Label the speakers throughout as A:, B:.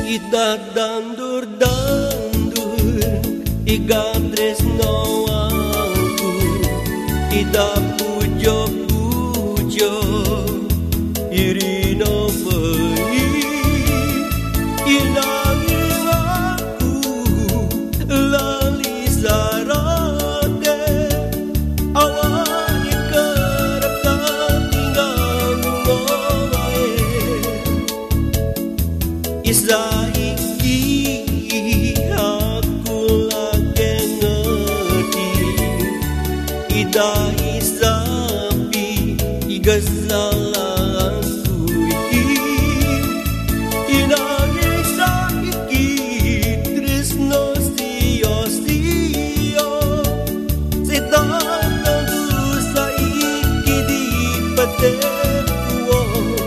A: Ida dandur-dandur Iga tresno aku Ida pujo-pujo Irino bayi Inangin aku Lali sarate Awani kerap tak tinggal ngomai Isaiki aku lagi ngerti Ida isapi igasalanku Inangin saiki tresno siyo-siyo Setan saiki di patewo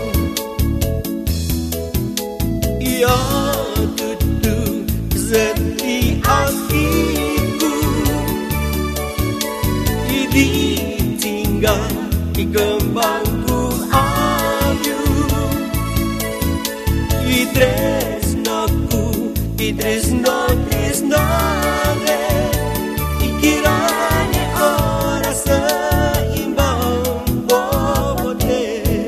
A: Ya tutu zeti hatiku ditinggal di kembangku ayu Tresnane ikirane ora seimbang bobote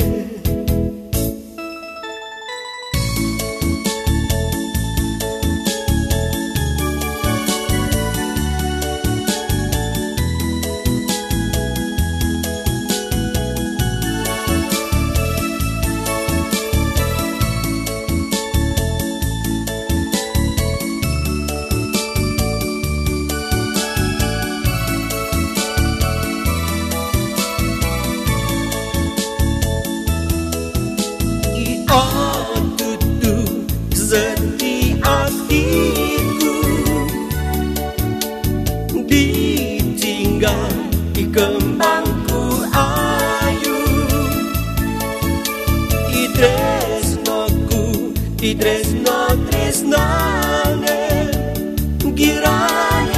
A: Sedih hatiku ditinggal di kembangku ayu Tresnane kiranya